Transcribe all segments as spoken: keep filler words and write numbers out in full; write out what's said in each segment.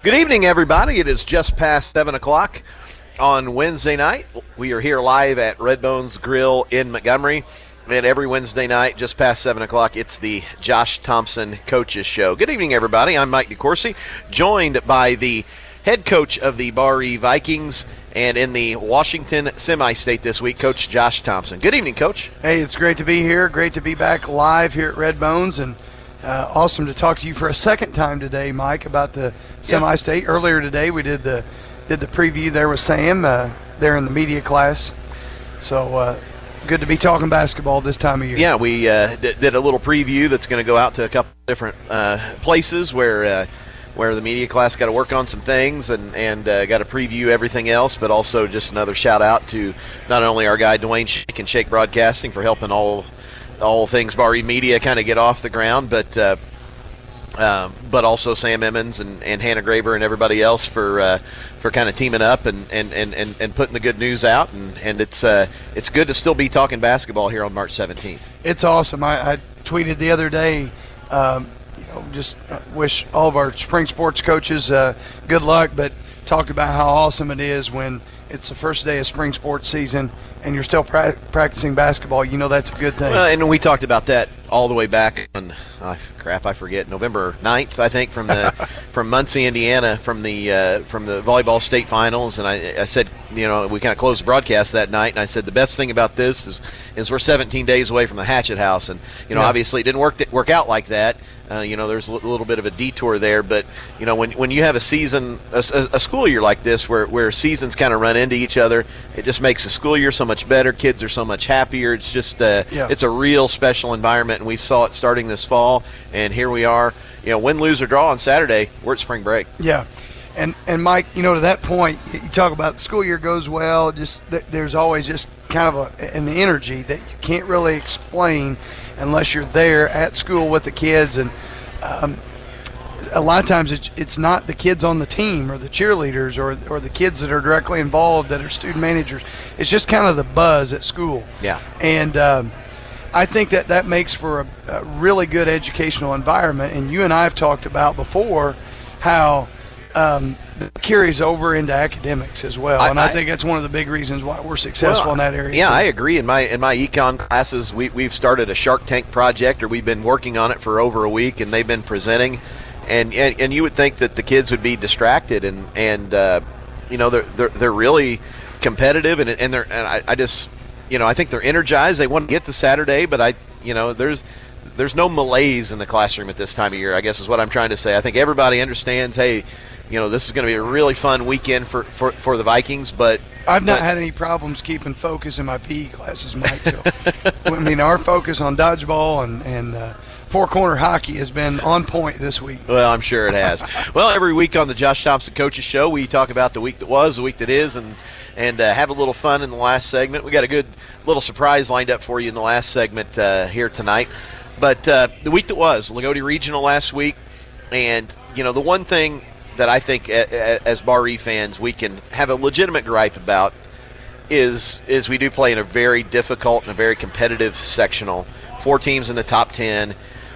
Good evening, everybody. It is just past seven o'clock on Wednesday night. We are here live at Red Bones Grill in Montgomery. And every Wednesday night, just past seven o'clock, it's the Josh Thompson Coaches Show. Good evening, everybody. I'm Mike DeCourcy, joined by the head coach of the Bar-E Vikings and in the Washington Semi-State this week, Coach Josh Thompson. Good evening, Coach. Hey, it's great to be here. Great to be back live here at Red Bones, and uh, awesome to talk to you for a second time today, Mike, about the Semi-State. Yep. Earlier today, we did the did the preview there with Sam uh, there in the media class. So uh, good to be talking basketball this time of year. Yeah, we uh, did, did a little preview that's going to go out to a couple different uh, places where uh, where the media class got to work on some things and, and uh, got to preview everything else, but also just another shout-out to not only our guy Dwayne Shake and Shake Broadcasting for helping all all things Bar-E Media kind of get off the ground, but uh, um, but also Sam Emmons and, and Hannah Graber and everybody else for uh, for kind of teaming up and, and, and, and, and putting the good news out. And, and it's uh, it's good to still be talking basketball here on March seventeenth. It's awesome. I, I tweeted the other day, um, you know, just wish all of our spring sports coaches uh, good luck, but talk about how awesome it is when it's the first day of spring sports season and you're still pra- practicing basketball. You know that's a good thing. Well, and we talked about that all the way back on, oh, crap, I forget, November ninth, I think, from the from Muncie, Indiana, from the uh, from the volleyball state finals. And I, I said, you know, we kind of closed the broadcast that night, and I said the best thing about this is is we're seventeen days away from the Hatchet House. And, you know, yeah. obviously it didn't work work out like that. Uh, you know, there's a little bit of a detour there, but you know, when when you have a season, a, a school year like this, where where seasons kind of run into each other, it just makes the school year so much better. Kids are so much happier. It's just, uh, yeah. it's a real special environment, and we saw it starting this fall, and here we are. You know, win, lose, or draw on Saturday, we're at spring break. Yeah, and and Mike, you know, to that point, you talk about the school year goes well. Just there's always just kind of a, an energy that you can't really explain unless you're there at school with the kids. And um, a lot of times it's, it's not the kids on the team or the cheerleaders or or the kids that are directly involved that are student managers. It's just kind of the buzz at school. Yeah. And um, I think that that makes for a, a really good educational environment. And you and I have talked about before how um, it carries over into academics as well. I, and I, I think that's one of the big reasons why we're successful well, in that area. Yeah, too. I agree. In my in my econ classes, we, we've started a Shark Tank project, or we've been working on it for over a week, and they've been presenting. And and, and you would think that the kids would be distracted, and, and uh, you know, they're, they're, they're really competitive, and, and, they're, and I, I just, you know, I think they're energized. They want to get to Saturday, but I, you know, there's there's no malaise in the classroom at this time of year, I guess is what I'm trying to say. I think everybody understands, hey, you know, this is going to be a really fun weekend for, for, for the Vikings, but I've not but, had any problems keeping focus in my P E classes, Mike. So, I mean, our focus on dodgeball and, and uh, four-corner hockey has been on point this week. Well, I'm sure it has. Well, every week on the Josh Thompson Coaches Show, we talk about the week that was, the week that is, and and uh, have a little fun in the last segment. We got a good little surprise lined up for you in the last segment uh, here tonight. But uh, the week that was, Lagodi Regional last week, and, you know, the one thing that I think as Bar-E fans we can have a legitimate gripe about is is we do play in a very difficult and a very competitive sectional. Four teams in the top ten.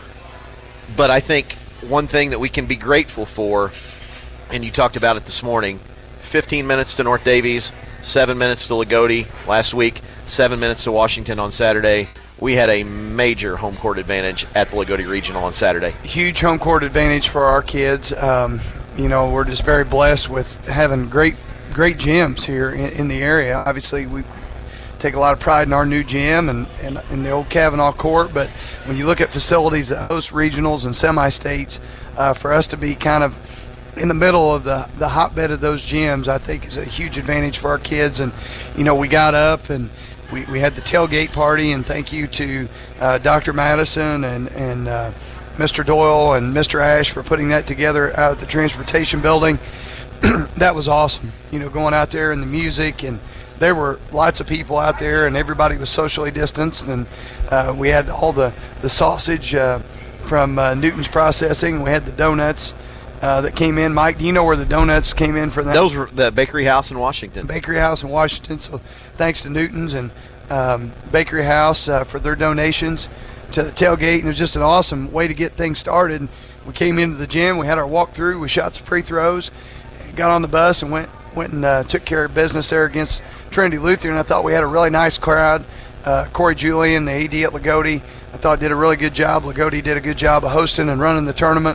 But I think one thing that we can be grateful for, and you talked about it this morning, fifteen minutes to North Davies, seven minutes to Lagodi last week, seven minutes to Washington on Saturday. We had a major home court advantage at the Lagodi Regional on Saturday. Huge home court advantage for our kids. Um, you know, we're just very blessed with having great great gyms here in, in the area. Obviously, we take a lot of pride in our new gym and, and, and the old Kavanaugh court, but when you look at facilities that host regionals and semi-states, uh, for us to be kind of in the middle of the, the hotbed of those gyms, I think is a huge advantage for our kids. And, you know, we got up and we, we had the tailgate party, and thank you to uh, Doctor Madison and, and uh, Mister Doyle and Mister Ash for putting that together out at the transportation building. That was awesome, you know, going out there and the music, and there were lots of people out there, and everybody was socially distanced, and uh, we had all the, the sausage uh, from uh, Newton's Processing. We had the donuts uh, that came in. Mike, do you know where the donuts came in for that? Those were the Bakery House in Washington. Bakery House in Washington. So thanks to Newton's and um, Bakery House uh, for their donations. to the tailgate, and it was just an awesome way to get things started. We came into the gym, we had our walkthrough, we shot some free throws, got on the bus and went went and uh, took care of business there against Trinity Lutheran. I thought we had a really nice crowd. Uh, Corey Julian, the A D at Lagodi, I thought did a really good job. Lagodi did a good job of hosting and running the tournament.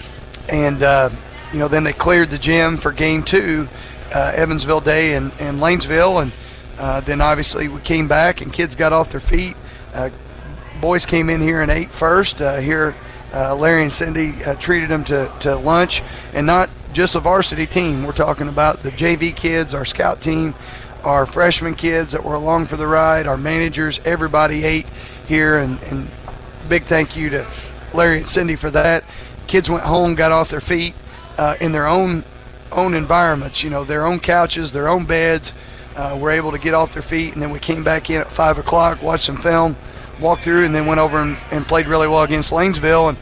And, uh, you know, then they cleared the gym for game two, uh, Evansville Day and, and Lanesville. And uh, then obviously we came back and kids got off their feet. Uh, boys came in here and ate first. Uh, here, uh, Larry and Cindy uh, treated them to, to lunch, and not just a varsity team. We're talking about the J V kids, our scout team, our freshman kids that were along for the ride, our managers. Everybody ate here, and, and big thank you to Larry and Cindy for that. Kids went home, got off their feet uh, in their own own environments, you know, their own couches, their own beds. Uh, were able to get off their feet, and then we came back in at five o'clock, watched some film, walked through, and then went over and, and played really well against Lanesville. And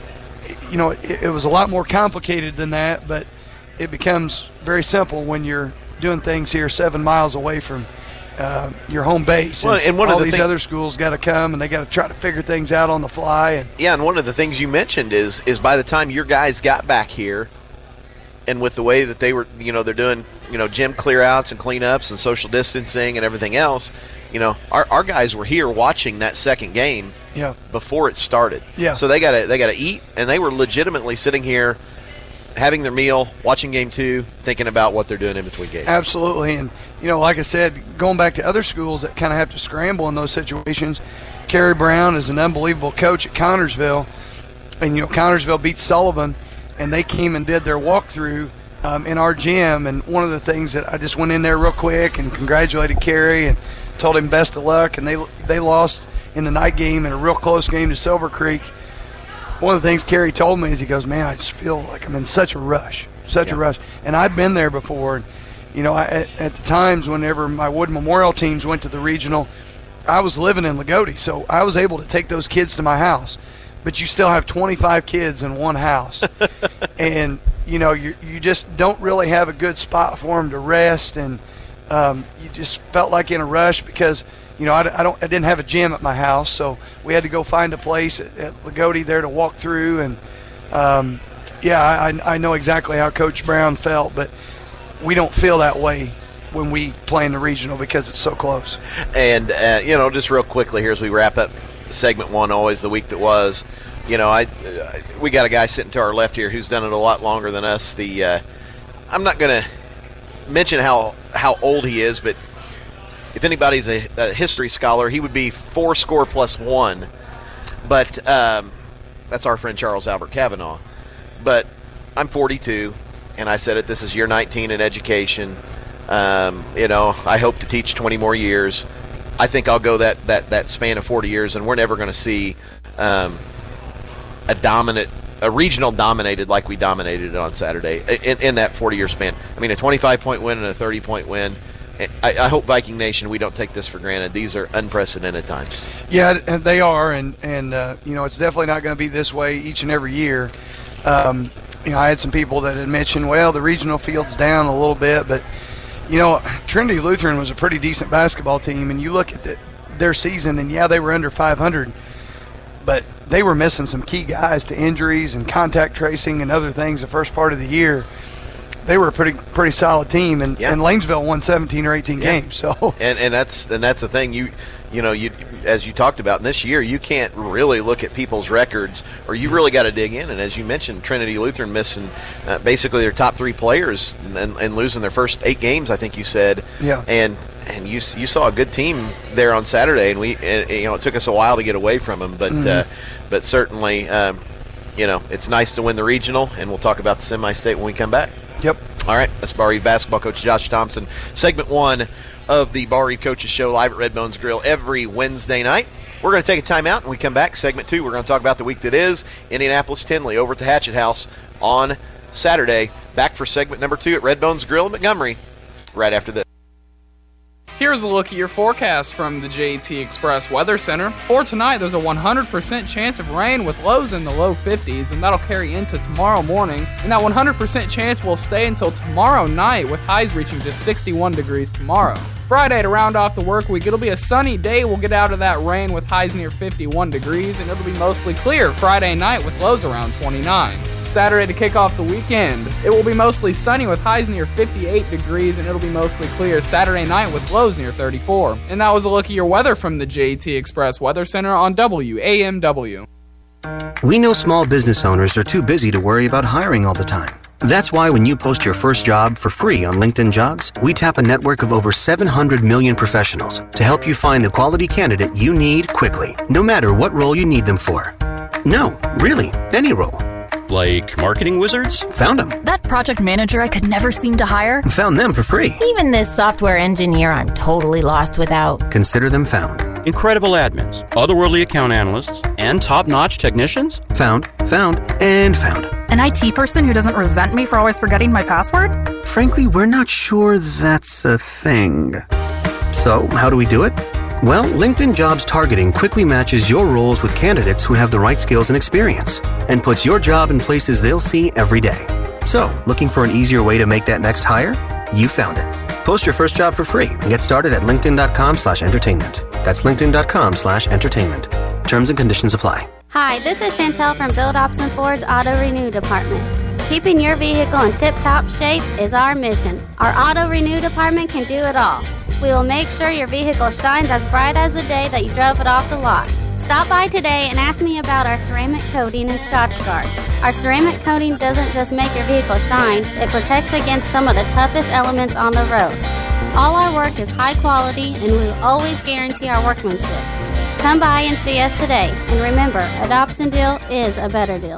you know, it, it was a lot more complicated than that, but it becomes very simple when you're doing things here seven miles away from uh, your home base. Well, and, and one all of the these thing- other schools got to come, and they got to try to figure things out on the fly. And Yeah, and one of the things you mentioned is is by the time your guys got back here, and with the way that they were, you know, they're doing, you know, gym clear-outs and cleanups and social distancing and everything else, you know, our, our guys were here watching that second game yeah, before it started. Yeah. So they gotta they gotta eat, and they were legitimately sitting here having their meal, watching game two, thinking about what they're doing in between games. absolutely. And you know, like I said, going back to other schools that kind of have to scramble in those situations, Kerry Brown is an unbelievable coach at Connersville, and you know, Connersville beat Sullivan, and they came and did their walkthrough um, in our gym. And one of the things that I just went in there real quick and congratulated Kerry and told him best of luck, and they they lost in the night game in a real close game to Silver Creek. One of the things Kerry told me is he goes, man, I just feel like I'm in such a rush, such Yeah. a rush. And I've been there before. And, you know, I, at, at the times whenever my Wood Memorial teams went to the regional, I was living in Lagodi, so I was able to take those kids to my house. But you still have twenty-five kids in one house. And, you know, you you just don't really have a good spot for them to rest. And um, you just felt like in a rush because, you know, I, I don't I didn't have a gym at my house, so we had to go find a place at, at Lagodi there to walk through. And, um, yeah, I, I know exactly how Coach Brown felt, but we don't feel that way when we play in the regional because it's so close. And, uh, you know, just real quickly here as we wrap up segment one, always the week that was, you know, I uh, we got a guy sitting to our left here who's done it a lot longer than us. The uh, I'm not going to mention how, how old he is, but if anybody's a, a history scholar, he would be four score plus one. But um, that's our friend Charles Albert Kavanaugh. But I'm forty-two, and I said it, this is year nineteen in education. Um, you know, I hope to teach twenty more years. I think I'll go that, that, that span of forty years, and we're never going to see um, a dominant, a regional dominated like we dominated it on Saturday in, in that forty-year span. I mean, a twenty-five point win and a thirty point win. I, I hope Viking Nation, we don't take this for granted. These are unprecedented times. Yeah, and they are, and and uh, you know, it's definitely not going to be this way each and every year. Um, you know, I had some people that had mentioned, well, the regional field's down a little bit, but you know, Trinity Lutheran was a pretty decent basketball team, and you look at the, their season, and yeah, they were under five hundred, but they were missing some key guys to injuries and contact tracing and other things the first part of the year. They were a pretty pretty solid team, and, Yeah. and Lanesville won seventeen or eighteen Yeah. games. So And and that's and that's the thing. You you know you as you talked about in this year, you can't really look at people's records, or you really got to dig in. And as you mentioned, Trinity Lutheran missing uh, basically their top three players and, and losing their first eight games, I think you said. Yeah. And and you you saw a good team there on Saturday, and we and, you know it took us a while to get away from them, but Mm-hmm. uh, but certainly um, you know it's nice to win the regional, and we'll talk about the semi-state when we come back. yep. All right, that's Bar Eve basketball coach Josh Thompson. Segment one of the Bar Eve Coaches Show live at Red Bones Grill every Wednesday night. We're going to take a timeout, and we come back. Segment two, we're going to talk about the week that is. Indianapolis-Tinley over at the Hatchet House on Saturday. Back for segment number two at Red Bones Grill in Montgomery right after this. Here's a look at your forecast from the J T Express Weather Center. For tonight, there's a one hundred percent chance of rain with lows in the low fifties, and that'll carry into tomorrow morning. And that one hundred percent chance will stay until tomorrow night with highs reaching just sixty-one degrees tomorrow. Friday, to round off the work week, it'll be a sunny day. We'll get out of that rain with highs near fifty-one degrees, and it'll be mostly clear Friday night with lows around twenty-nine. Saturday, to kick off the weekend, it will be mostly sunny with highs near fifty-eight degrees, and it'll be mostly clear Saturday night with lows near thirty-four. And that was a look at your weather from the J T Express Weather Center on W A M W. We know small business owners are too busy to worry about hiring all the time. That's why when you post your first job for free on LinkedIn Jobs, we tap a network of over seven hundred million professionals to help you find the quality candidate you need quickly, no matter what role you need them for. No, really, any role. Like marketing wizards? Found them. That project manager I could never seem to hire? Found them for free. Even this software engineer I'm totally lost without. Consider them found. Incredible admins, otherworldly account analysts, and top-notch technicians? Found, found, and found. An I T person who doesn't resent me for always forgetting my password? Frankly, we're not sure that's a thing. So, how do we do it? Well, LinkedIn Jobs targeting quickly matches your roles with candidates who have the right skills and experience, and puts your job in places they'll see every day. So, looking for an easier way to make that next hire? You found it. Post your first job for free and get started at linkedin.com slash entertainment. That's linkedin.com slash entertainment. Terms and conditions apply. Hi, this is Chantel from Bill Dobson Ford's Auto Renew Department. Keeping your vehicle in tip-top shape is our mission. Our Auto Renew Department can do it all. We will make sure your vehicle shines as bright as the day that you drove it off the lot. Stop by today and ask me about our ceramic coating and Scotch Guard. Our ceramic coating doesn't just make your vehicle shine, it protects against some of the toughest elements on the road. All our work is high quality and we will always guarantee our workmanship. Come by and see us today. And remember, a Dobson deal is a better deal.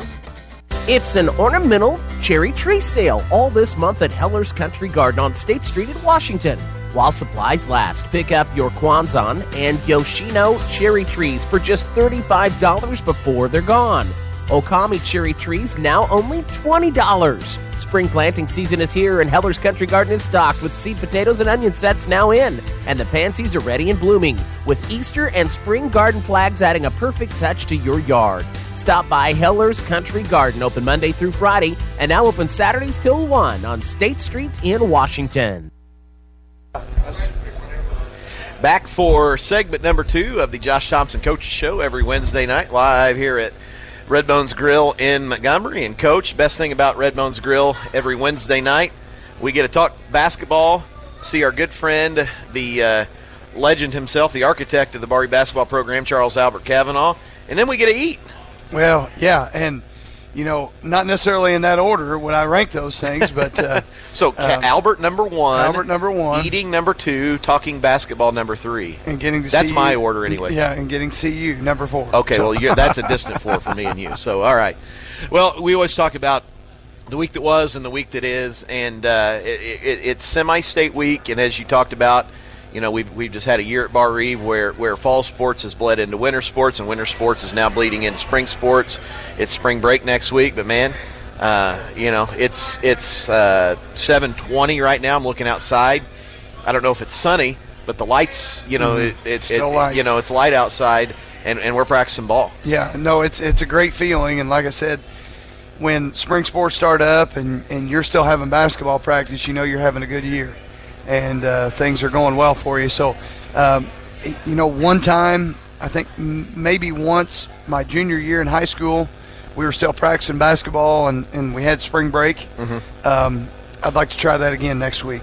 It's an ornamental cherry tree sale all this month at Heller's Country Garden on State Street in Washington. While supplies last, pick up your Kwanzan and Yoshino cherry trees for just thirty-five dollars before they're gone. Okami cherry trees now only twenty dollars. Spring planting season is here and Heller's Country Garden is stocked with seed potatoes and onion sets now in. And the pansies are ready and blooming, with Easter and spring garden flags adding a perfect touch to your yard. Stop by Heller's Country Garden, open Monday through Friday, and now open Saturdays till one on State Street in Washington. Back for segment number two of the Josh Thompson Coaches Show every Wednesday night, live here at Red Bones Grill in Montgomery. And, Coach, best thing about Red Bones Grill every Wednesday night, we get to talk basketball, see our good friend, the uh, legend himself, the architect of the Barry basketball program, Charles Albert Kavanaugh, and then we get to eat. Well, yeah, and, you know, not necessarily in that order would I rank those things, but uh, so um, Albert number one, Albert number one, eating number two, talking basketball number three, and getting to that's see my you, order anyway. Yeah, and getting C U number four. Okay, so. well, you're, that's a distant four for me and you. So, all right. Well, we always talk about the week that was and the week that is, and uh, it, it, it's semi-state week, and as you talked about, you know, we've we've just had a year at Bar Eve where, where fall sports has bled into winter sports, and winter sports is now bleeding into spring sports. It's spring break next week, but man, uh, you know, it's it's uh, seven twenty right now. I'm looking outside. I don't know if it's sunny, but the lights, you know, mm-hmm. it, it, it light. you know, it's light outside, and, and we're practicing ball. Yeah, no, it's it's a great feeling, and like I said, when spring sports start up and, and you're still having basketball practice, you know you're having a good year. And uh, things are going well for you. So, um, you know, one time, I think m- maybe once my junior year in high school, we were still practicing basketball and, and we had spring break. Mm-hmm. Um, I'd like to try that again next week.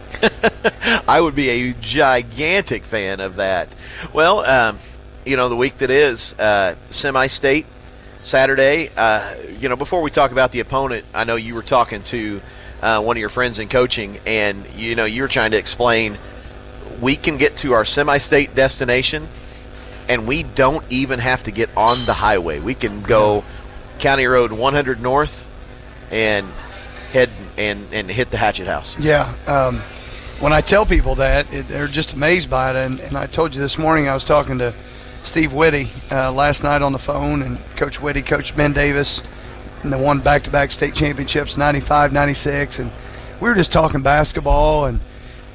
I would be a gigantic fan of that. Well, um, you know, the week that is uh, semi-state, Saturday. Uh, you know, before we talk about the opponent, I know you were talking to Uh, one of your friends in coaching, and you know you were trying to explain we can get to our semi-state destination, and we don't even have to get on the highway. We can go County Road one hundred north and head and, and hit the Hatchet House. Yeah. Um, when I tell people that, it, they're just amazed by it. And, and I told you this morning I was talking to Steve Whitty uh, last night on the phone, and Coach Whitty, Coach Ben Davis, and they won back-to-back state championships, ninety-five, ninety-six, and we were just talking basketball. And,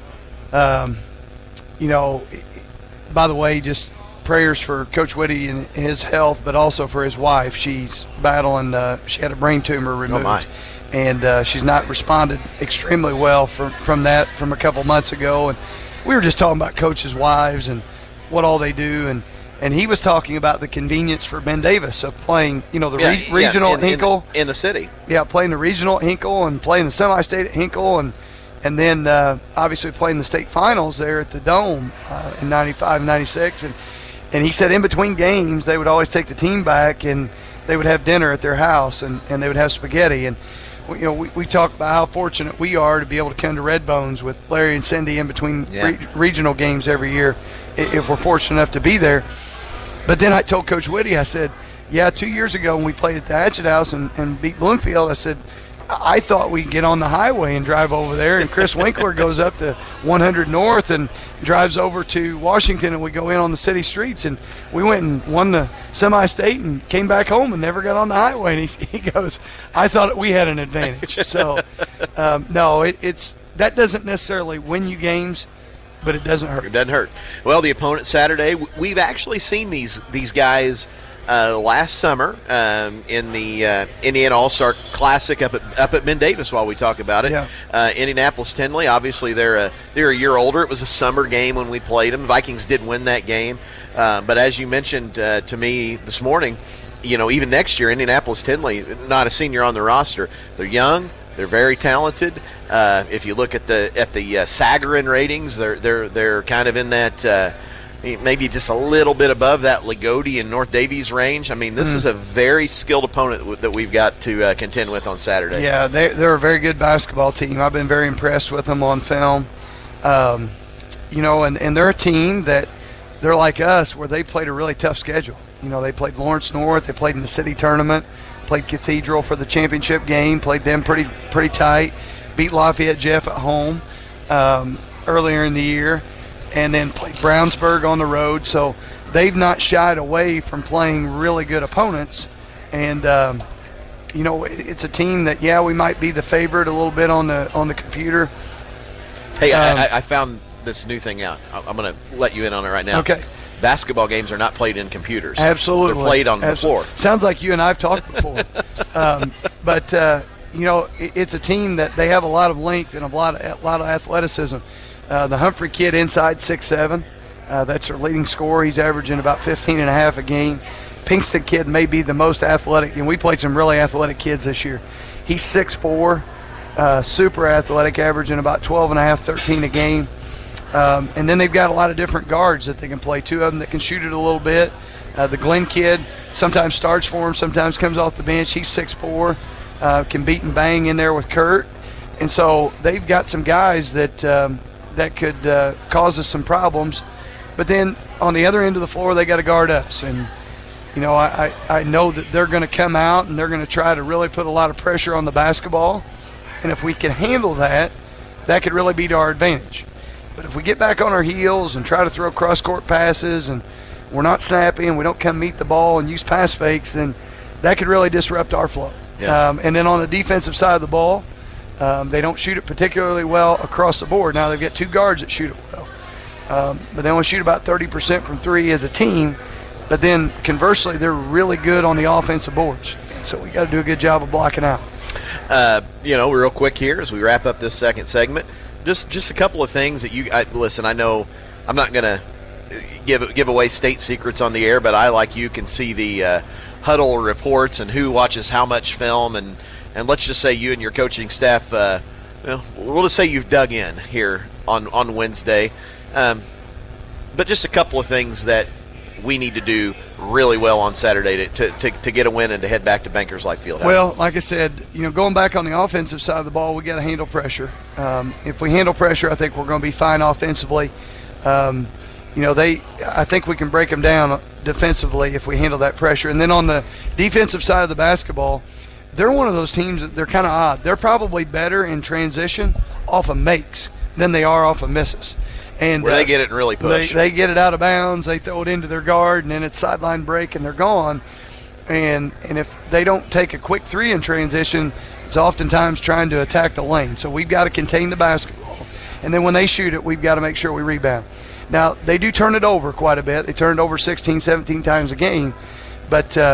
um, you know, by the way, just prayers for Coach Whitty and his health, but also for his wife. She's battling, uh, she had a brain tumor removed, oh my. and uh, she's not responded extremely well from, from that from a couple months ago. And we were just talking about coaches' wives and what all they do, and and he was talking about the convenience for Ben Davis of playing, you know, the yeah, re- regional yeah, in, Hinkle in, in the city. Yeah, playing the regional at Hinkle and playing the semi-state at Hinkle, and and then uh, obviously playing the state finals there at the Dome uh, in ninety-five, ninety-six, and and he said in between games they would always take the team back and they would have dinner at their house, and, and they would have spaghetti. And you know, we, we talk about how fortunate we are to be able to come to Red Bones with Larry and Cindy in between yeah. re- regional games every year, if we're fortunate enough to be there. But then I told Coach Whitty, I said, yeah, two years ago when we played at the Hatchet House and, and beat Bloomfield, I said, I thought we'd get on the highway and drive over there. And Chris Winkler goes up to one hundred North and drives over to Washington, and we go in on the city streets. And we went and won the semi-state and came back home and never got on the highway. And he, he goes, I thought we had an advantage. So, um, no, it, it's that doesn't necessarily win you games, but it doesn't hurt. It doesn't hurt. Well, the opponent Saturday, we've actually seen these these guys uh, last summer um, in the uh, Indiana All-Star Classic up at up at Ben Davis. While we talk about it, yeah. uh, Indianapolis Tinley. Obviously, they're a they're a year older. It was a summer game when we played them. The Vikings did win that game, uh, but as you mentioned uh, to me this morning, you know, even next year, Indianapolis Tinley, not a senior on the roster. They're young. They're very talented. Uh, if you look at the at the uh, Sagarin ratings, they're they're they're kind of in that uh, maybe just a little bit above that Lagodi and North Davies range. I mean, this mm. is a very skilled opponent that we've got to uh, contend with on Saturday. Yeah, they, they're a very good basketball team. I've been very impressed with them on film. Um, you know, and, and they're a team that they're like us, where they played a really tough schedule. You know, they played Lawrence North, they played in the city tournament, played Cathedral for the championship game, played them pretty pretty tight, beat Lafayette Jeff at home um, earlier in the year, and then played Brownsburg on the road. So they've not shied away from playing really good opponents. And, um, you know, it's a team that, yeah, we might be the favorite a little bit on the on the computer. Hey, um, I, I found this new thing out. I'm going to let you in on it right now. Okay. Basketball games are not played in computers. Absolutely. They're played on Absolutely. the floor. Sounds like you and I have talked before. um, but, uh, you know, it, it's a team that they have a lot of length and a lot of, a lot of athleticism. Uh, the Humphrey kid inside six seven. Uh, that's their leading scorer. He's averaging about fifteen and a half a game. Pinkston kid may be the most athletic, and we played some really athletic kids this year. He's six four, uh, super athletic, averaging about twelve and a half, thirteen a game. Um, and then they've got a lot of different guards that they can play. Two of them that can shoot it a little bit. Uh, the Glenn kid sometimes starts for him, sometimes comes off the bench. He's six four, uh, can beat and bang in there with Kurt. And so they've got some guys that um, that could uh, cause us some problems. But then on the other end of the floor, they got to guard us. And, you know, I, I, I know that they're going to come out and they're going to try to really put a lot of pressure on the basketball. And if we can handle that, that could really be to our advantage. But if we get back on our heels and try to throw cross-court passes and we're not snappy and we don't come meet the ball and use pass fakes, then that could really disrupt our flow. Yeah. Um, and then on the defensive side of the ball, um, they don't shoot it particularly well across the board. Now they've got two guards that shoot it well. Um, but they only shoot about thirty percent from three as a team. But then conversely, they're really good on the offensive boards. And so we got to do a good job of blocking out. Uh, you know, real quick here as we wrap up this second segment, just just a couple of things that you I, listen. I know I'm not going to give give away state secrets on the air, but I, like you, can see the uh, huddle reports and who watches how much film, and and let's just say you and your coaching staff, uh, well, we'll just say you've dug in here on on Wednesday. Um, but just a couple of things that we need to do really well on Saturday to, to, to get a win and to head back to Bankers Life Fieldhouse. Well, like I said, you know, going back on the offensive side of the ball, we got to handle pressure. Um, if we handle pressure, I think we're going to be fine offensively. Um, you know, they, I think we can break them down defensively if we handle that pressure. And then on the defensive side of the basketball, they're one of those teams that they're kind of odd. They're probably better in transition off of makes than they are off of misses. And where they uh, get it and really push. They, they get it out of bounds, they throw it into their guard, and then it's sideline break and they're gone. And and if they don't take a quick three in transition, it's oftentimes trying to attack the lane. So we've got to contain the basketball. And then when they shoot it, we've got to make sure we rebound. Now, they do turn it over quite a bit. They turn it over sixteen, seventeen times a game. But, uh,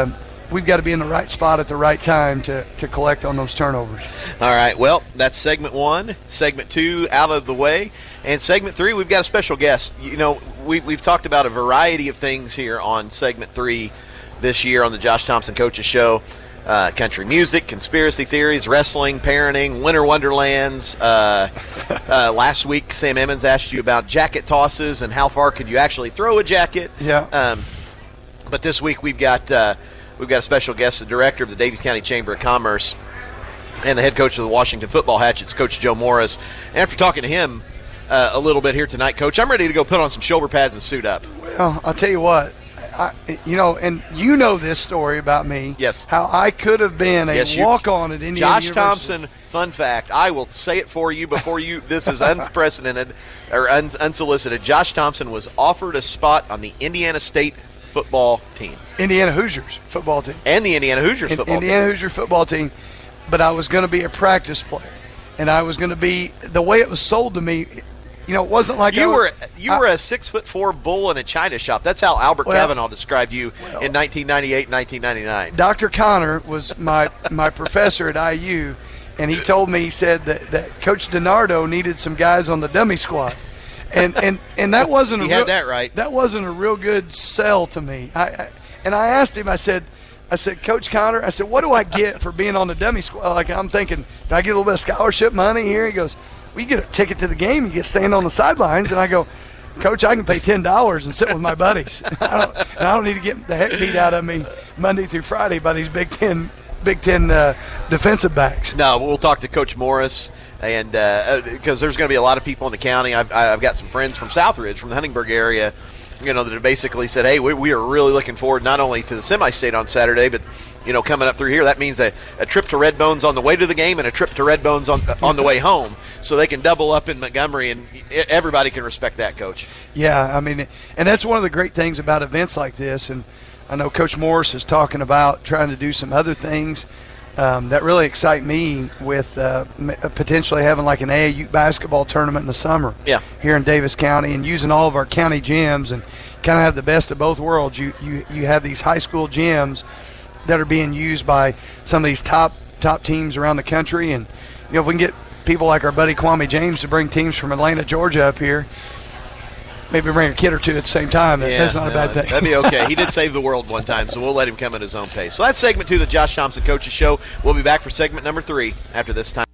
we've got to be in the right spot at the right time to, to collect on those turnovers. All right, well, that's segment one. Segment two out of the way. And segment three, we've got a special guest. You know, we, we've talked about a variety of things here on segment three this year on the Josh Thompson Coaches Show. Uh, country music, conspiracy theories, wrestling, parenting, winter wonderlands. Uh, uh, last week, Sam Emmons asked you about jacket tosses and how far could you actually throw a jacket. Yeah. Um, but this week we've got uh, we've got a special guest, the director of the Daviess County Chamber of Commerce and the head coach of the Washington Football Hatchets, Coach Joe Morris. And after talking to him uh, a little bit here tonight, Coach, I'm ready to go put on some shoulder pads and suit up. Well, I'll tell you what. I, you know, and you know this story about me. Yes. How I could have been a yes, walk-on at Indiana Josh University. Thompson, fun fact, I will say it for you before you, this is unprecedented or un, unsolicited. Josh Thompson was offered a spot on the Indiana State football team. Indiana Hoosiers football team. And the Indiana Hoosiers In, football Indiana team. Hoosier football team. But I was going to be a practice player. And I was going to be, the way it was sold to me, you know, it wasn't like you I was, were you I, were a six foot four bull in a china shop. That's how Albert well, Kavanaugh described you well, in nineteen ninety-eight, nineteen ninety-nine. Doctor Connor was my my professor at I U, and he told me, he said that, that Coach DiNardo needed some guys on the dummy squad, and and, and that wasn't he a real, had that right. That wasn't a real good sell to me. I, I and I asked him. I said. I said, Coach Connor, I said, what do I get for being on the dummy squad? Like, I'm thinking, do I get a little bit of scholarship money here? He goes, well, you get a ticket to the game. You get stand on the sidelines. And I go, Coach, I can pay ten dollars and sit with my buddies. I don't, and I don't need to get the heck beat out of me Monday through Friday by these Big Ten, Big Ten uh, defensive backs. No, we'll talk to Coach Morris. And because uh, there's going to be a lot of people in the county. I've, I've got some friends from Southridge, from the Huntingburg area, you know, that have basically said, hey, we, we are really looking forward not only to the semi-state on Saturday, but, you know, coming up through here. That means a, a trip to Red Bones on the way to the game and a trip to Red Bones on on the way home, so they can double up in Montgomery, and everybody can respect that, Coach. Yeah, I mean, and that's one of the great things about events like this. And I know Coach Morris is talking about trying to do some other things um, that really excite me with uh, potentially having like an A A U basketball tournament in the summer yeah. here in Daviess County, and using all of our county gyms and kind of have the best of both worlds. You, you you have these high school gyms that are being used by some of these top top teams around the country, and you know, if we can get people like our buddy Kwame James to bring teams from Atlanta, Georgia up here, maybe bring a kid or two at the same time. Yeah, that's not no, a bad thing. That'd be okay. He did save the world one time, so we'll let him come at his own pace. So that's segment two of the Josh Thompson Coaches Show. We'll be back for segment number three after this time.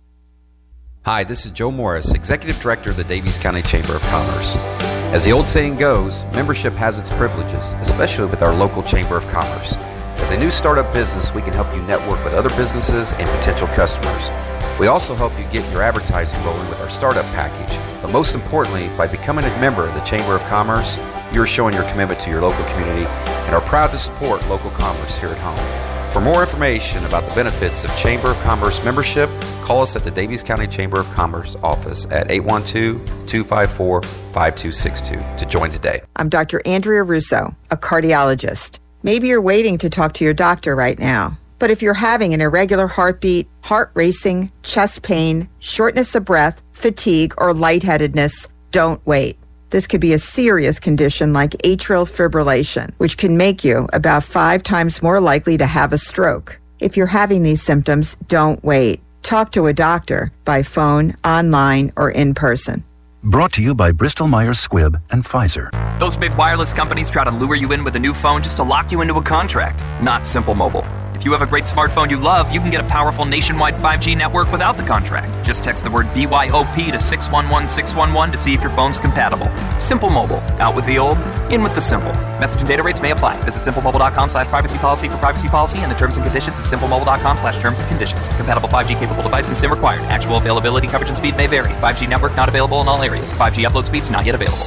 Hi, this is Joe Morris, Executive Director of the Daviess County Chamber of Commerce. As the old saying goes, membership has its privileges, especially with our local Chamber of Commerce. As a new startup business, we can help you network with other businesses and potential customers. We also help you get your advertising rolling with our startup package. But most importantly, by becoming a member of the Chamber of Commerce, you're showing your commitment to your local community and are proud to support local commerce here at home. For more information about the benefits of Chamber of Commerce membership, call us at the Daviess County Chamber of Commerce office at eight one two, two five four, five two six two to join today. I'm Doctor Andrea Russo, a cardiologist. Maybe you're waiting to talk to your doctor right now. But if you're having an irregular heartbeat, heart racing, chest pain, shortness of breath, fatigue, or lightheadedness, don't wait. This could be a serious condition like atrial fibrillation, which can make you about five times more likely to have a stroke. If you're having these symptoms, don't wait. Talk to a doctor by phone, online, or in person. Brought to you by Bristol-Myers Squibb and Pfizer. Those big wireless companies try to lure you in with a new phone just to lock you into a contract. Not Simple Mobile. If you have a great smartphone you love, you can get a powerful nationwide five G network without the contract. Just text the word B Y O P to six one one six one one to see if your phone's compatible. Simple Mobile. Out with the old, in with the simple. Message and data rates may apply. Visit simplemobile.com slash privacy policy for privacy policy and the terms and conditions at simplemobile.com slash terms and conditions. Compatible five G capable device and SIM required. Actual availability, coverage, and speed may vary. five G network not available in all areas. five G upload speeds not yet available.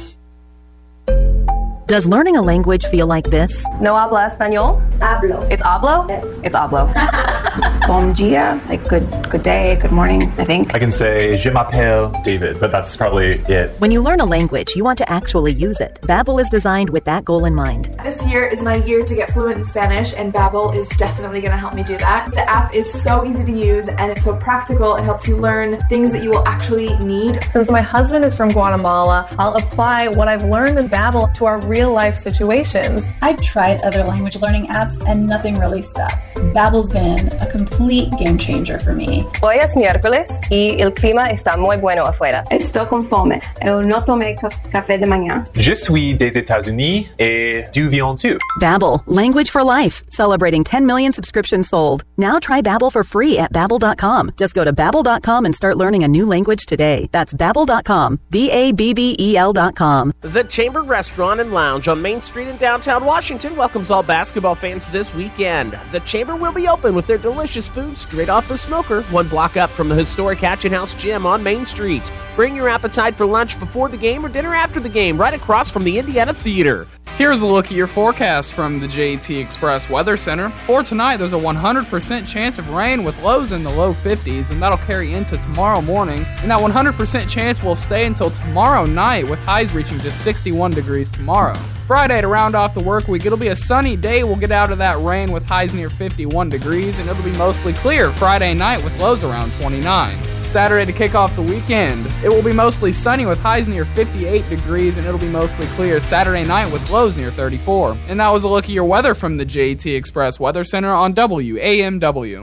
Does learning a language feel like this? No habla español? Hablo. It's hablo? Yes. It's hablo. Bon dia, like good good day, good morning, I think. I can say, je m'appelle David, but that's probably it. When you learn a language, you want to actually use it. Babbel is designed with that goal in mind. This year is my year to get fluent in Spanish, and Babbel is definitely going to help me do that. The app is so easy to use, and it's so practical. It helps you learn things that you will actually need. Since my husband is from Guatemala, I'll apply what I've learned in Babbel to our real real-life situations. I've tried other language learning apps and nothing really stuck. Babbel's been a complete game changer for me. Hoy es miércoles y el clima está muy bueno afuera. Estou com fome. Eu não tomei ca- café de manhã. Je suis des États-Unis et du Vion-tu. Babbel, language for life, celebrating ten million subscriptions sold. Now try Babbel for free at babbel dot com. Just go to babbel dot com and start learning a new language today. That's babbel dot com, B A B B E L dot com. The Chamber Restaurant and Lounge on Main Street in downtown Washington welcomes all basketball fans this weekend. The Chamber will be open with their delicious food straight off the smoker, one block up from the historic Hatchet House Gym on Main Street. Bring your appetite for lunch before the game or dinner after the game, right across from the Indiana Theater. Here's a look at your forecast from the J T Express Weather Center. For tonight, there's a one hundred percent chance of rain with lows in the low fifties, and that'll carry into tomorrow morning. And that one hundred percent chance will stay until tomorrow night, with highs reaching just sixty-one degrees tomorrow. Friday, to round off the work week, it'll be a sunny day. We'll get out of that rain with highs near fifty-one degrees, and it'll be mostly clear Friday night with lows around twenty-nine. Saturday, to kick off the weekend, it will be mostly sunny with highs near fifty-eight degrees, and it'll be mostly clear Saturday night with lows near thirty-four. And that was a look at your weather from the J T Express Weather Center on W A M W.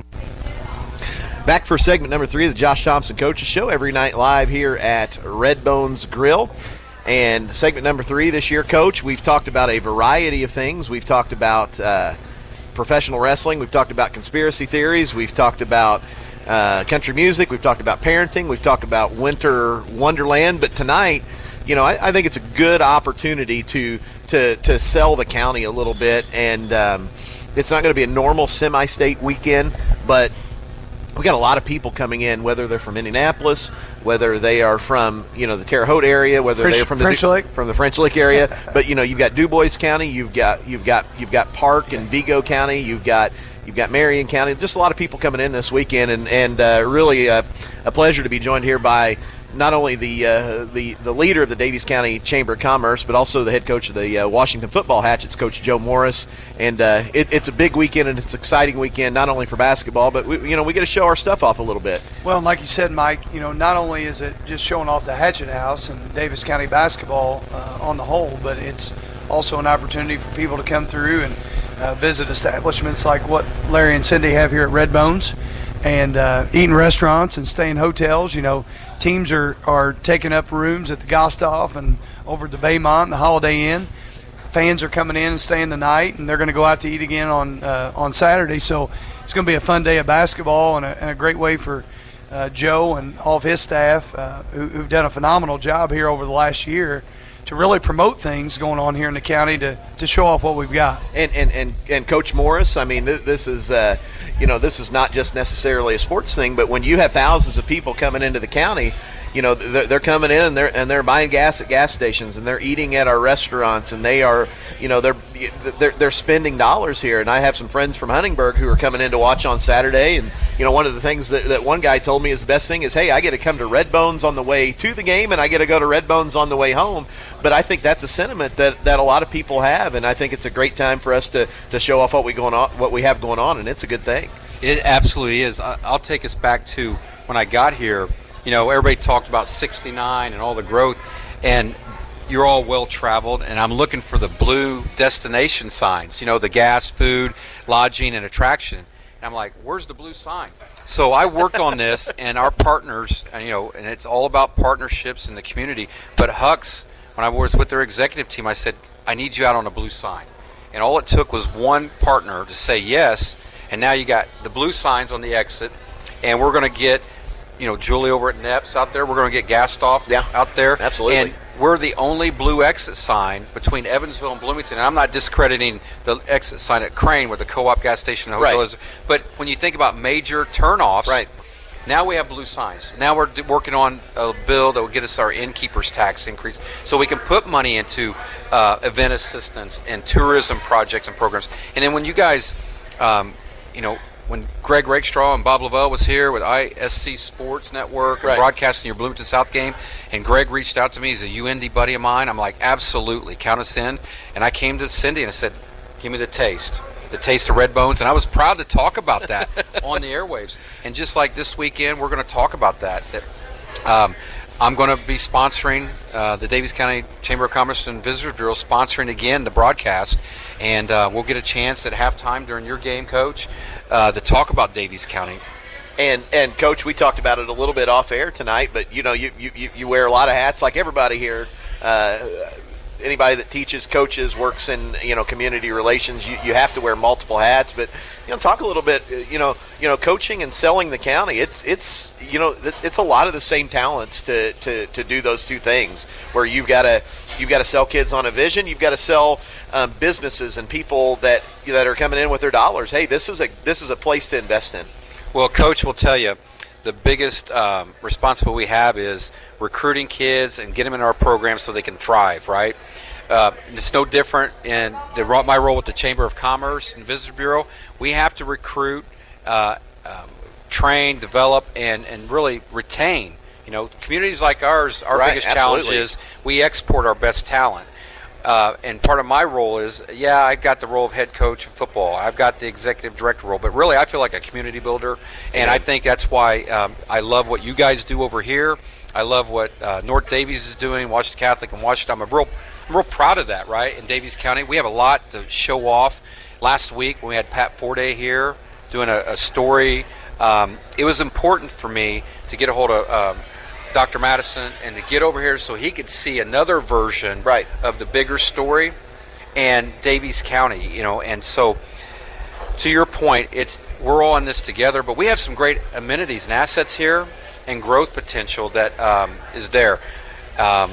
Back for segment number three of the Josh Thompson Coaches Show, every night live here at Red Bones Grill. And segment number three this year, Coach, we've talked about a variety of things. We've talked about uh, professional wrestling. We've talked about conspiracy theories. We've talked about uh, country music. We've talked about parenting. We've talked about winter wonderland. But tonight, you know, I, I think it's a good opportunity to to to sell the county a little bit. And um, it's not going to be a normal semi-state weekend, but we got a lot of people coming in, whether they're from Indianapolis, whether they are from, you know, the Terre Haute area, whether French, they're from the French Du- Lick. from the French Lick area. But you know, you've got Du Bois County, you've got you've got you've got Park and Vigo County, you've got you've got Marion County. Just a lot of people coming in this weekend, and and uh, really uh, a pleasure to be joined here by not only the uh, the the leader of the Daviess County Chamber of Commerce, but also the head coach of the uh, Washington Football Hatchets, Coach Joe Morris. And uh, it, it's a big weekend, and it's an exciting weekend, not only for basketball, but we, you know, we get to show our stuff off a little bit. Well, like you said, Mike, you know, not only is it just showing off the Hatchet House and Daviess County basketball uh, on the whole, but it's also an opportunity for people to come through and uh, visit establishments like what Larry and Cindy have here at Red Bones, and uh, eat in restaurants and stay in hotels. You know, teams are, are taking up rooms at the Gostoff and over at the Baymont and the Holiday Inn. Fans are coming in and staying the night, and they're going to go out to eat again on uh, on Saturday. So it's going to be a fun day of basketball, and a, and a great way for uh, Joe and all of his staff, uh, who, who've done a phenomenal job here over the last year, to really promote things going on here in the county to, to show off what we've got. And and, and, and Coach Morris, I mean, th- this is uh, you know, this is not just necessarily a sports thing, but when you have thousands of people coming into the county, you know, they're coming in and they're and they're buying gas at gas stations, and they're eating at our restaurants, and they are, you know, they're they're they're spending dollars here. And I have some friends from Huntingburg who are coming in to watch on Saturday. And you know, one of the things that, that one guy told me is the best thing is, hey, I get to come to Red Bones on the way to the game, and I get to go to Red Bones on the way home. But I think that's a sentiment that, that a lot of people have, and I think it's a great time for us to, to show off what we going on, what we have going on, and it's a good thing. It absolutely is. I'll take us back to when I got here. You know, everybody talked about sixty-nine and all the growth, and you're all well-traveled, and I'm looking for the blue destination signs, you know, the gas, food, lodging, and attraction. And I'm like, where's the blue sign? So I worked on this, and our partners, and, you know, and it's all about partnerships in the community. But Hucks, when I was with their executive team, I said, I need you out on a blue sign. And all it took was one partner to say yes, and now you got the blue signs on the exit, and we're going to get, you know, Julie over at N E P S out there. We're going to get Gastoff yeah, out there. Absolutely. And we're the only blue exit sign between Evansville and Bloomington. And I'm not discrediting the exit sign at Crane where the co-op gas station and hotel right. is. But when you think about major turnoffs, right. now we have blue signs. Now we're d- working on a bill that will get us our innkeeper's tax increase so we can put money into uh, event assistance and tourism projects and programs. And then when you guys, um, you know, when Greg Rakestraw and Bob Lavelle was here with I S C Sports Network and right. broadcasting your Bloomington South game, and Greg reached out to me, he's a U N D buddy of mine. I'm like, absolutely, count us in. And I came to Cindy and I said, give me the taste, the taste of Red Bones. And I was proud to talk about that on the airwaves. And just like this weekend, we're going to talk about that. that um, I'm going to be sponsoring uh, the Daviess County Chamber of Commerce and Visitors Bureau, sponsoring again the broadcast, and uh, we'll get a chance at halftime during your game, Coach, uh, to talk about Daviess County. And and Coach, we talked about it a little bit off air tonight, but you know you you, you wear a lot of hats like everybody here. Uh, anybody that teaches, coaches, works in you know community relations, you, you have to wear multiple hats. But you know, talk a little bit. You know, you know, coaching and selling the county. It's it's you know it's a lot of the same talents to to, to do those two things. Where you've got to you've got to sell kids on a vision. You've got to sell um, businesses and people that that are coming in with their dollars. Hey, this is a this is a place to invest in. Well, Coach will tell you the biggest um, responsibility we have is recruiting kids and getting them in our program so they can thrive, right? Uh, it's no different in the, my role with the Chamber of Commerce and Visitors Bureau. We have to recruit, uh, um, train, develop, and, and really retain. You know, communities like ours, our right, biggest absolutely. challenge is we export our best talent. Uh, and part of my role is, yeah, I've got the role of head coach of football. I've got the executive director role. But really, I feel like a community builder. And I think that's why um, I love what you guys do over here. I love what uh, North Daviess is doing, Washington Catholic and Washington. I'm real, I'm real proud of that, right, in Daviess County. We have a lot to show off. Last week when we had Pat Forday here doing a, a story, um, it was important for me to get a hold of um, Doctor Madison and to get over here so he could see another version right. of the bigger story and Daviess County, you know. And so to your point, it's we're all in this together, but we have some great amenities and assets here and growth potential that um, is there. Um,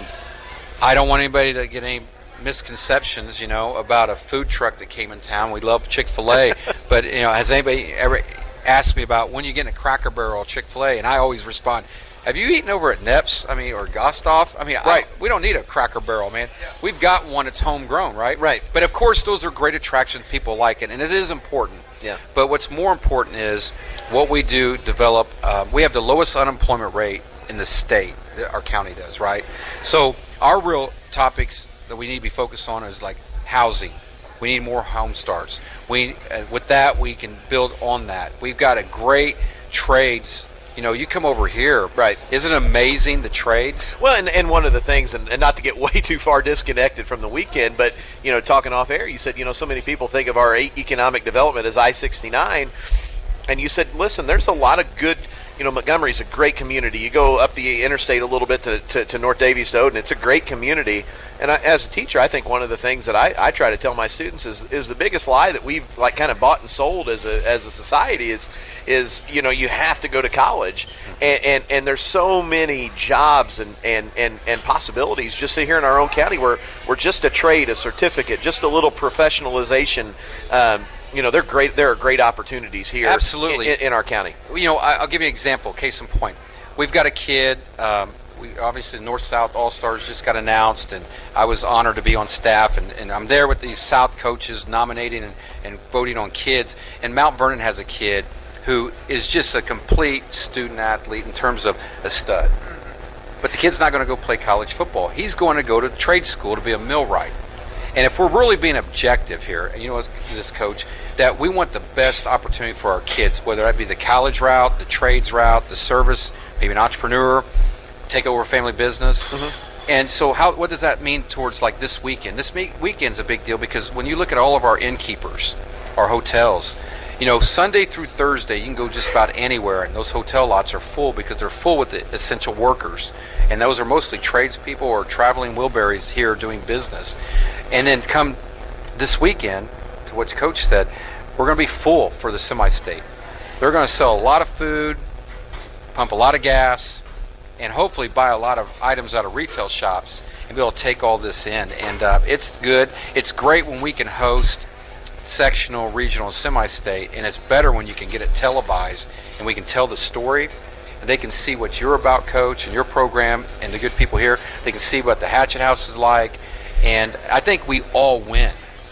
I don't want anybody to get any misconceptions, you know, about a food truck that came in town. We love Chick-fil-A, but, you know, has anybody ever asked me about when you get in a Cracker Barrel Chick-fil-A? And I always respond, have you eaten over at Neps? I mean, or Gostoff? I mean, right. I, we don't need a Cracker Barrel, man. Yeah. We've got one that's homegrown, right? Right. But, of course, those are great attractions. People like it, and it is important. Yeah. But what's more important is what we do develop. Um, we have the lowest unemployment rate in the state, our county does, right? So our real topics that we need to be focused on is like housing. We need more home starts. We, uh, with that, we can build on that. We've got a great trades. You know, you come over here, right? Isn't it amazing, the trades? Well, and, and one of the things, and, and not to get way too far disconnected from the weekend, but, you know, talking off air, you said, you know, so many people think of our economic development as I sixty-nine, and you said, listen, there's a lot of good, you know, Montgomery's a great community. You go up the interstate a little bit to, to, to North Daviess to Odin, it's a great community. And I, as a teacher, I think one of the things that I, I try to tell my students is is the biggest lie that we've like kind of bought and sold as a as a society is is you know you have to go to college, and and, and there's so many jobs and, and, and, and possibilities just here in our own county where we're just a trade, a certificate, just a little professionalization. Um, you know, they're great. There are great opportunities here. Absolutely. in, in our county. You know, I, I'll give you an example. Case in point, we've got a kid. Um, We, obviously, North-South All-Stars just got announced, and I was honored to be on staff, and, and I'm there with these South coaches nominating and, and voting on kids. And Mount Vernon has a kid who is just a complete student-athlete in terms of a stud. But the kid's not going to go play college football. He's going to go to trade school to be a millwright. And if we're really being objective here, and you know, as this coach, that we want the best opportunity for our kids, whether that be the college route, the trades route, the service, maybe an entrepreneur, take over a family business. Mm-hmm. And so how what does that mean towards like this weekend? This me- weekend's a big deal because when you look at all of our innkeepers, our hotels, you know, Sunday through Thursday, you can go just about anywhere, and those hotel lots are full because they're full with the essential workers. And those are mostly tradespeople or traveling Wilburys here doing business. And then come this weekend, to what Coach said, we're going to be full for the semi-state. They're going to sell a lot of food, pump a lot of gas, and hopefully buy a lot of items out of retail shops and be able to take all this in. And uh, it's good. It's great when we can host sectional, regional, and semi-state, and it's better when you can get it televised and we can tell the story, and they can see what you're about, Coach, and your program, and the good people here. They can see what the Hatchet House is like, and I think we all win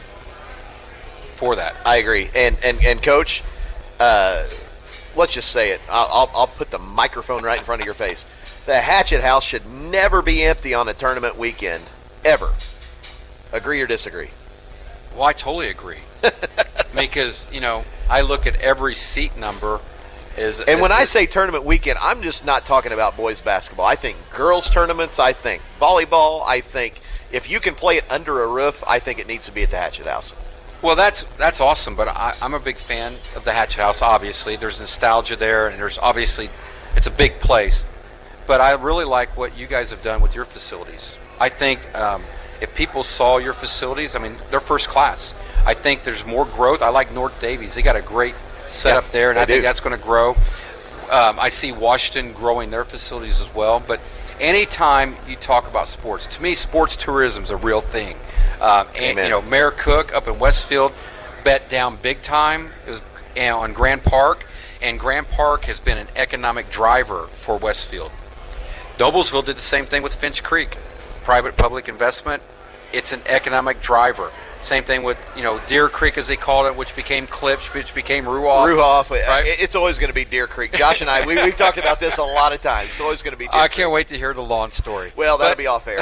for that. I agree. And and, and Coach, uh, let's just say it. I'll, I'll, I'll put the microphone right in front of your face. The Hatchet House should never be empty on a tournament weekend, ever. Agree or disagree? Well, I totally agree. Because, you know, I look at every seat number, Is And when it, I say tournament weekend, I'm just not talking about boys basketball. I think girls tournaments, I think volleyball, I think if you can play it under a roof, I think it needs to be at the Hatchet House. Well, that's that's awesome, but I, I'm a big fan of the Hatchet House, obviously. There's nostalgia there, and there's obviously, it's a big place. But I really like what you guys have done with your facilities. I think um, if people saw your facilities, I mean, they're first class. I think there's more growth. I like North Davies. They got a great setup Yeah, there, and they I think do. that's going to grow. Um, I see Washington growing their facilities as well. But anytime you talk about sports, to me, sports tourism is a real thing. Um, and, Amen. you know, Mayor Cook up in Westfield bet down big time. It was you know, on Grand Park, and Grand Park has been an economic driver for Westfield. Noblesville did the same thing with Finch Creek. Private-public investment, it's an economic driver. Same thing with, you know, Deer Creek, as they called it, which became Klipsch, which became Ruoff. Ruoff, right? it- it's always going to be Deer Creek. Josh and I, we, we've talked about this a lot of times. It's always going to be Deer I Creek. can't wait to hear the lawn story. Well, that'll But- be off air.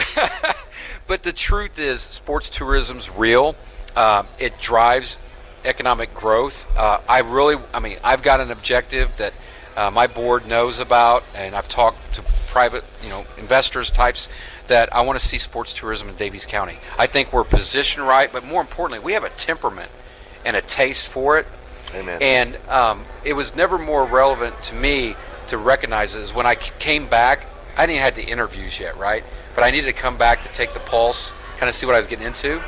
But the truth is, sports tourism's real. Um, it drives economic growth. Uh, I really, I mean, I've got an objective that uh, my board knows about, and I've talked to private, you know, investors types that I want to see sports tourism in Davies County. I think we're positioned right, but more importantly, we have a temperament and a taste for it. Amen. And um, it was never more relevant to me to recognize it is when I c- came back. I didn't even have the interviews yet, right? But I needed to come back to take the pulse, kind of see what I was getting into.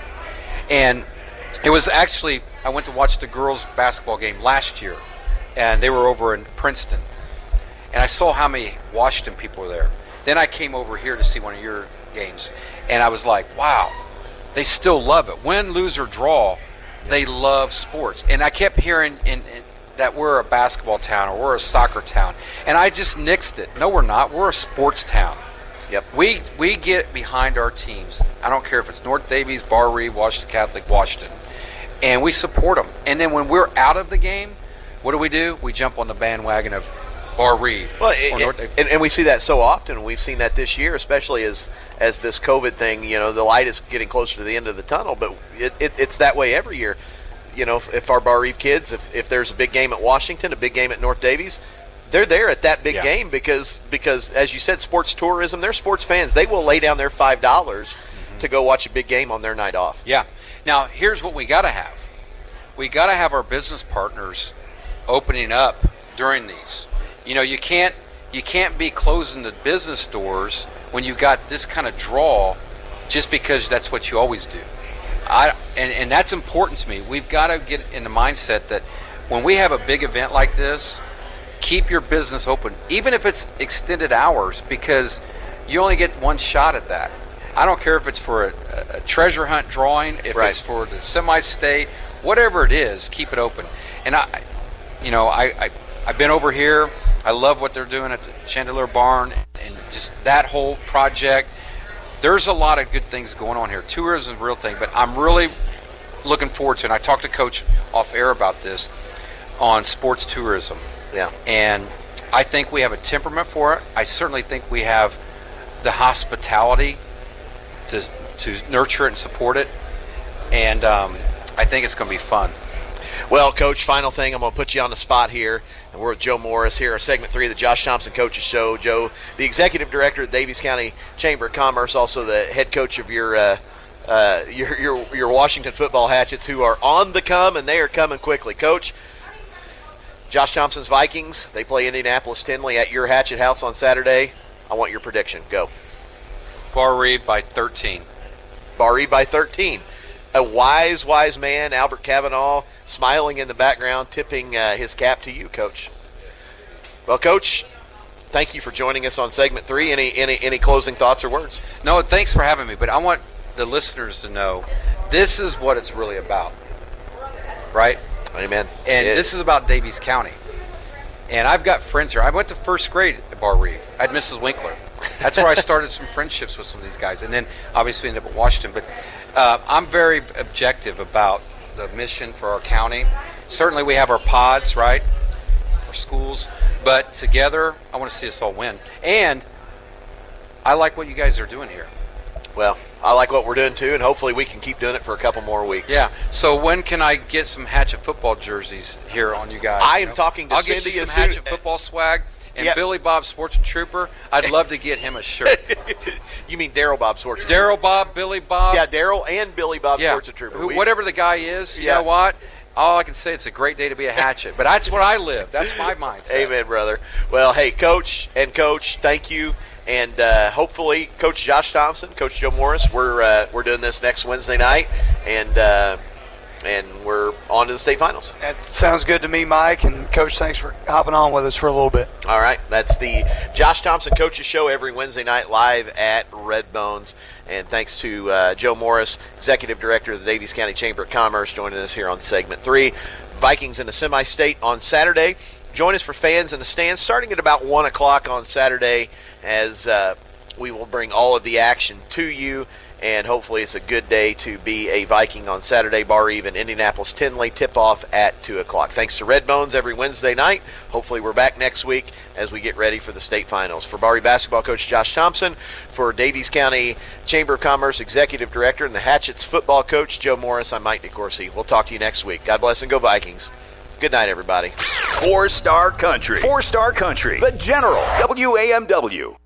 And it was actually, I went to watch the girls' basketball game last year, and they were over in Princeton. And I saw how many Washington people were there. Then I came over here to see one of your games, and I was like, wow, they still love it. Win, lose, or draw, they love sports. And I kept hearing in, in, that we're a basketball town or we're a soccer town. And I just nixed it. No, we're not. We're a sports town. Yep. We we get behind our teams. I don't care if it's North Davies, Bar Reeve, Washington Catholic, Washington. And we support them. And then when we're out of the game, what do we do? We jump on the bandwagon of Bar Reeve. Well, or it, North- it- and, and we see that so often. We've seen that this year, especially as as this COVID thing, you know, the light is getting closer to the end of the tunnel. But it, it, it's that way every year. You know, if, if our Bar Reeve kids, if, if there's a big game at Washington, a big game at North Davies, they're there at that big Yeah. game because, because, as you said, sports tourism, they're sports fans. They will lay down their five dollars Mm-hmm. to go watch a big game on their night off. Yeah. Now, here's what we got to have. We got to have our business partners opening up during these. You know, you can't you can't be closing the business doors when you got this kind of draw just because that's what you always do. I and, and that's important to me. We've got to get in the mindset that when we have a big event like this, keep your business open, even if it's extended hours, because you only get one shot at that. I don't care if it's for a, a treasure hunt drawing, if Right. it's for the semi-state, whatever it is, keep it open. And I, you know, I, I I've been over here. I love what they're doing at the Chandelier Barn and just that whole project. There's a lot of good things going on here. Tourism is a real thing, but I'm really looking forward to it. And I talked to Coach off air about this on sports tourism. Yeah. And I think we have a temperament for it. I certainly think we have the hospitality to to nurture it and support it. And um, I think it's going to be fun. Well, Coach, final thing, I'm going to put you on the spot here. And we're with Joe Morris here, segment three of the Josh Thompson Coaches Show. Joe, the Executive Director of the Davies County Chamber of Commerce, also the head coach of your uh, uh, your, your your Washington football Hatchets, who are on the come, and they are coming quickly. Coach, Josh Thompson's Vikings, they play Indianapolis Tinley at your Hatchet House on Saturday. I want your prediction. Go. Bar Reeve by thirteen. Bar Reeve by thirteen. A wise, wise man, Albert Kavanaugh, smiling in the background, tipping uh, his cap to you, Coach. Well, Coach, thank you for joining us on segment three. Any any any closing thoughts or words? No, thanks for having me. But I want the listeners to know this is what it's really about, right? Amen. And It- this is about Davies County. And I've got friends here. I went to first grade at Bar Reeve. I had Missus Winkler. That's where I started some friendships with some of these guys. And then obviously ended up at Washington. But uh, I'm very objective about the mission for our county. Certainly we have our pods, right? Our schools. But together, I want to see us all win. And I like what you guys are doing here. Well, I like what we're doing too, and hopefully we can keep doing it for a couple more weeks. Yeah. So when can I get some Hatchet football jerseys here on you guys? I you am know? talking to I'll Cindy get you some as soon- Hatchet football swag. And Yep. Billy Bob Sportsman Trooper, I'd love to get him a shirt. You mean Daryl Bob Sports? Daryl Bob, Billy Bob. Yeah, Daryl and Billy Bob yeah. Sports Trooper. Who, We- whatever the guy is, you Yeah. know what? All I can say, it's a great day to be a Hatchet. But that's where I live. That's my mindset. Amen, brother. Well, hey, Coach and Coach, thank you. And uh, hopefully, Coach Josh Thompson, Coach Joe Morris, we're uh, we're doing this next Wednesday night, and uh, and we're on to the state finals. That sounds good to me, Mike. And Coach, thanks for hopping on with us for a little bit. All right, that's the Josh Thompson Coaches Show every Wednesday night live at Red Bones. And thanks to uh, Joe Morris, Executive Director of the Daviess County Chamber of Commerce, joining us here on segment three. Vikings in the semi-state on Saturday. Join us for Fans in the Stands starting at about one o'clock on Saturday, as uh, we will bring all of the action to you. And hopefully it's a good day to be a Viking on Saturday. Bar even Indianapolis Tinley tip-off at two o'clock. Thanks to Red Bones every Wednesday night. Hopefully we're back next week as we get ready for the state finals. For Barry basketball coach Josh Thompson, for Daviess County Chamber of Commerce Executive Director and the Hatchets football coach Joe Morris, I'm Mike DeCourcy. We'll talk to you next week. God bless and go Vikings. Good night, everybody. Four Star Country. Four Star Country. The General. W A M W.